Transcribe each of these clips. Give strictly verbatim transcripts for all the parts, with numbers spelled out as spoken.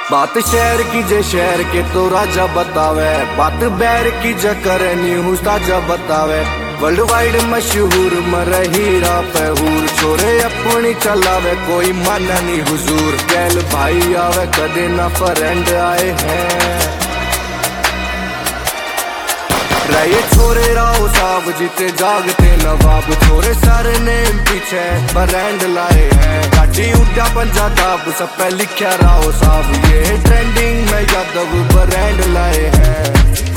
बात शहर की जे शहर के तो राजा बतावे, बात बैर की जे करे न्यूज ताजा बतावे। वर्ल्ड वाइड मशहूर मर हीरा पहूर, छोरे अपनी चलावे कोई माना नहीं हुजूर। गैल भाई आवे कदे ना फ्रेंड आए हैं, रहे छोरे राव साहब जीते जागते नवाब। छोरे सारे नेम पीछे ब्रांड लाए हैं, गाड़ी उड़ा पंजाब सब पे लिखा राव साहब। ये ट्रेंडिंग में यादव ब्रांड लाए हैं।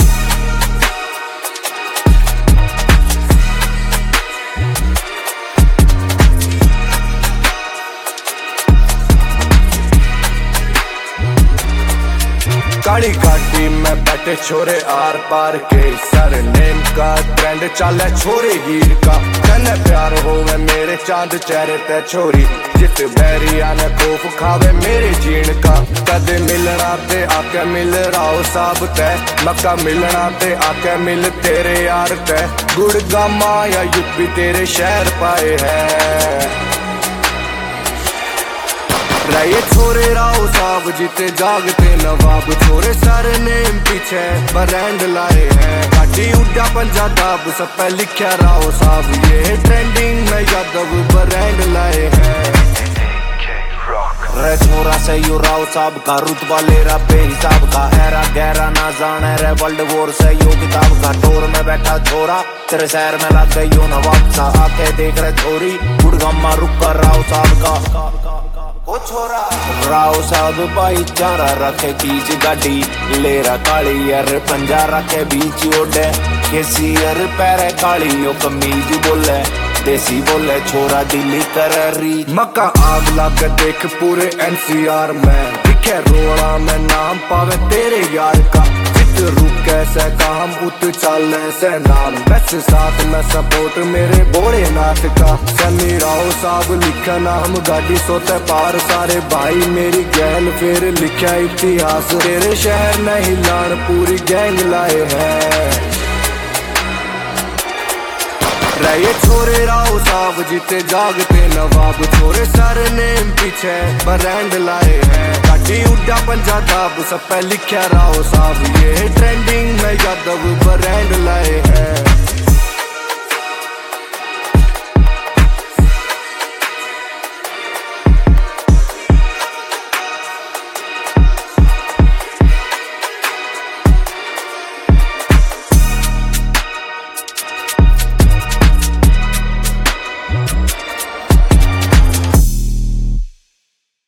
काली गाड़ी में बैठे छोरे आर पार के, सर नेम का ट्रेंड चले छोरे हीर का। तने प्यार होवे मेरे चांद चेहरे ते छोरी, जित बैरिया ने खौफ खावे मेरे जीण का। कदे मिलना ते आके मिल राव साहब ते, मक्का मिलना ते आके मिल तेरे यार ते। गुड़गामा या यूपी तेरे शहर पाए हैं, रहे छोरे राव साहब जीते जागते नवाब। छोरे सारे नेम पीछे ब्रांड लाए हैं, गाड़ी उड़ा पंजाब सब पे लिखा राव साहब। ये ट्रेंडिंग में यादव ब्रांड लाए हैं। रे छोरा से यू राव साहब का रुतबा ले रहा बेहिसाब का। एरा गहरा ना जाने रे वर्ल्ड वॉर से यो किताब का। टोर में बैठा छोरा तेरे शहर में लग गई यो नवाब सा। आके देख रहे छोरी गुड़गामा रुक कर राव साहब का ओ छोरा। राव साहब भाईचारा रखे बीच गाड़ी, लेरा काली यार पंजा रखे बीच ओडे। केसी यार पैरे काली यो कमीज बोले, देसी बोले छोरा दिल्ली कर री। मक्का आग लग देख पूरे एनसीआर में, दिखे रोड़ा में नाम पावे तेरे यार का। जित रुक कैसे काम उत चले से नाम, बस साथ में सपोर्ट मेरे भोलेनाथ का। सनी राव साहब लिखा नाम गाड़ी सोते पार, सारे भाई मेरी गैल फिर लिखा इतिहास। तेरे शहर में हिलान पूरी गैंग लाए हैं, रहे छोरे राव साहब जीते जागते नवाब। छोरे सारे नेम पीछे ब्रांड लाए हैं, गाड़ी उड़ा पंजाब सब पे लिखा राव साहब। ये ट्रेंडिंग में यादव ब्रांड लाए हैं।